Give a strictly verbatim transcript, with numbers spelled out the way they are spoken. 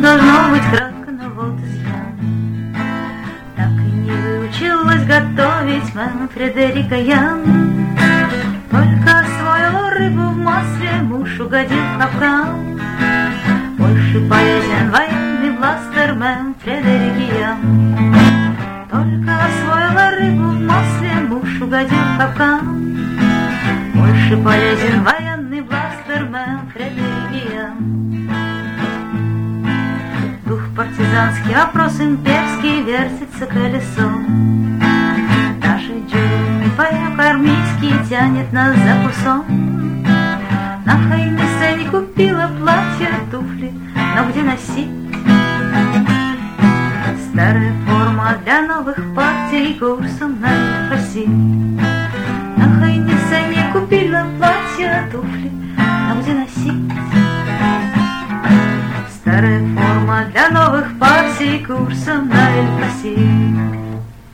должно быть кратко, но вот изъян. Так и не выучилась готовить мэм Фредерика Ян. Только освоила рыбу в масле, муж угодил в капкан. Больше полезен военный бластер мэм Фредерик Ян. Только освоила рыбу в масле, муж угодил в капкан. Больше полезен военный бластер мэм Фредерик Ян. Дух партизанский, вопрос имперский, вертится колесом. Даже джуми паёк армейский тянет нас за кусом. На Хайнисе не купила платье, туфли, но где носить? Старая форма для новых партий, курсом на фасиль. На Хайнисе не купила платье, туфли, но где носить? Старая форма для новых партий, курсом на Эль-Фасиль.